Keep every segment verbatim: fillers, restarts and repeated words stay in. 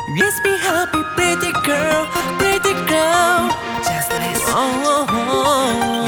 Yes, be happy, pretty girl, pretty girl. Just listen. Oh, oh, oh.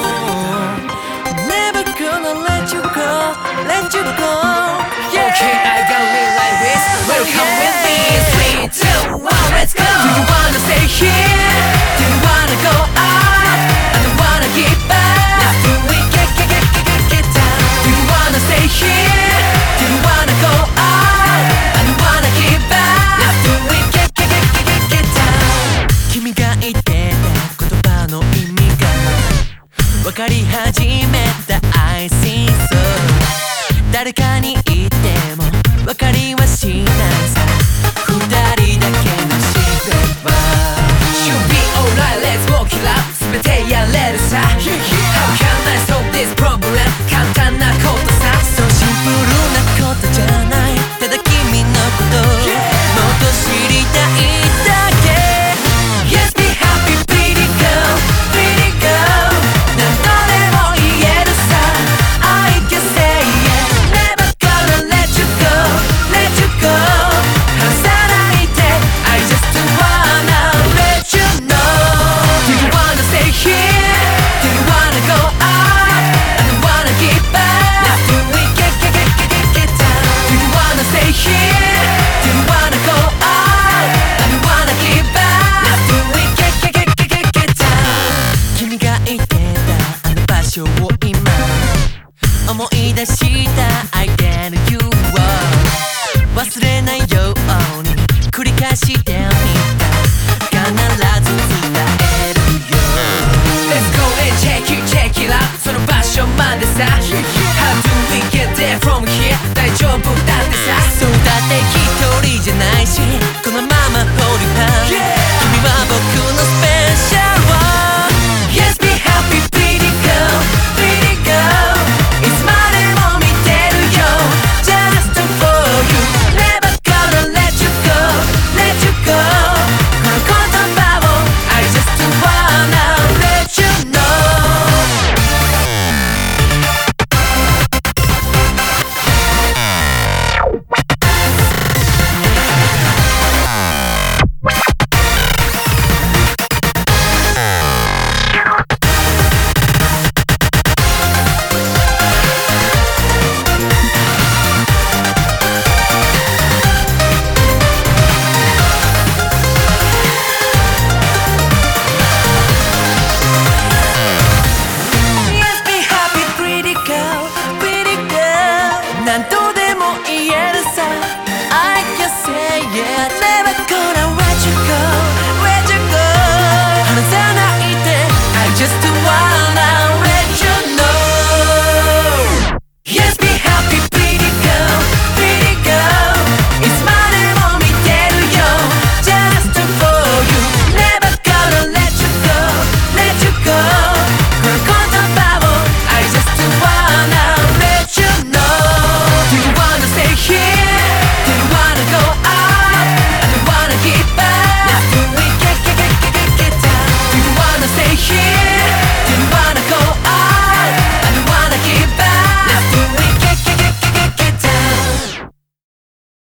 Never gonna let you go, let you go. Yeah. Okay, I gotta live like this. Welcome yeah. with me. Three, two, one, let's go. Do you wanna stay here? Do you wanna go up? I don't wanna give up. Let's do it, get, get, get, get, get, get down. Do you wanna stay here? Do you wanna go up? I don't wanna give up. Let's do it, get, get, get, get, get, get down. 君が言ってた言葉の意味が分かり始めた I see so 誰かに言っても分かりはしないさ二人だけのシークレット Should be alright, let's walk it up 全てやれるさ How can I solve this problem 簡単なことさそうシンプルなことじゃないただ君のこともっと知りたいだけ Yes, be happy, pretty girl, pretty girl 何度でも言えるさ I can say it Never gonna let you go, let you go 離さないで I just wanna let you know Do you wanna stay here? Do you wanna go up? I don't wanna give up Let's do it, get, get, get, get, get, get down Do you wanna stay here? Do you wanna go up? I don't wanna give up Let's do it, get, get, get, get, get, get down 君が言ってたあの場所を今思い出したI dare you を忘れないように繰り返してみた必ず伝えるよ Let's go and check it, check it out その場所までさ How do we get there from here 大丈夫だってさそうだって一人じゃ